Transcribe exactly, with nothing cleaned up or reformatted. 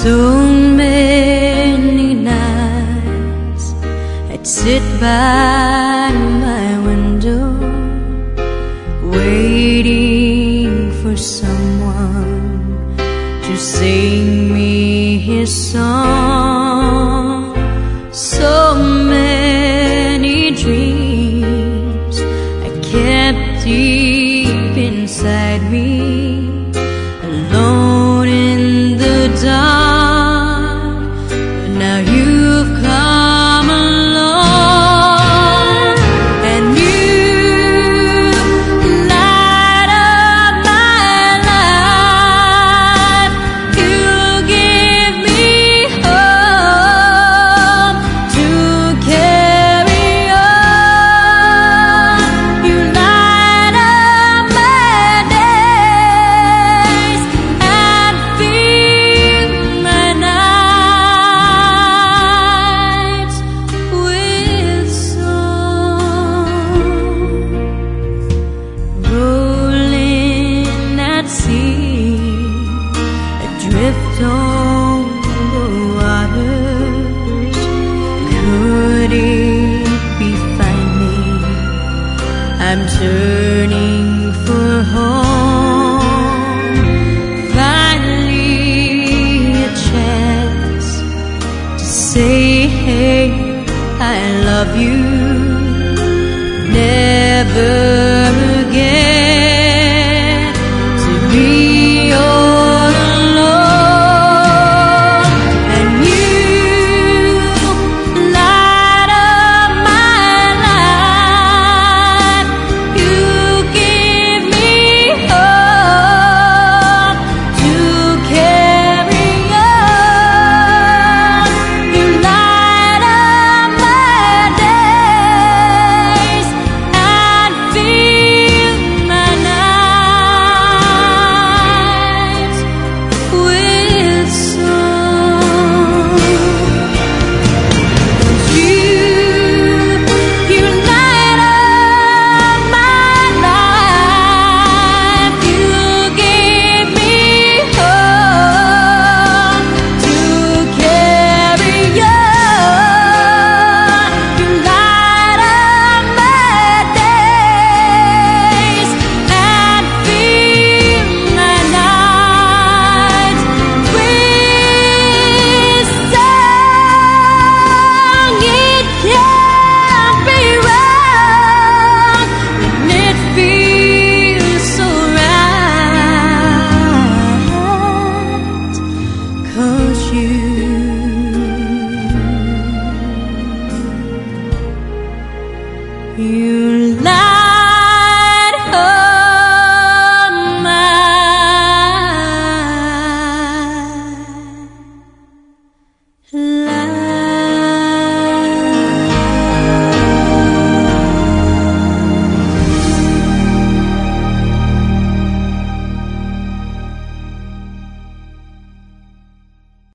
So many nights I'd sit by my window, waiting for someone to sing me his song. So many dreams I kept deep inside me, alone in the dark. But now you've come along, and you light up my life. You give me hope to carry on. You light up my days and fill my nights with song. Rolling at sea, adrift on the waters, could it be finally I'm turning for home? Finally a chance to say, hey, I love you. Never again to be all alone. And you light up my life. You give me hope to carry on. You light up my days and fill my nights with song. You, you light up my life. You give me hope to carry on. You light up my days and fill my nights with song. It can't be wrong when it feels so right, 'cause you you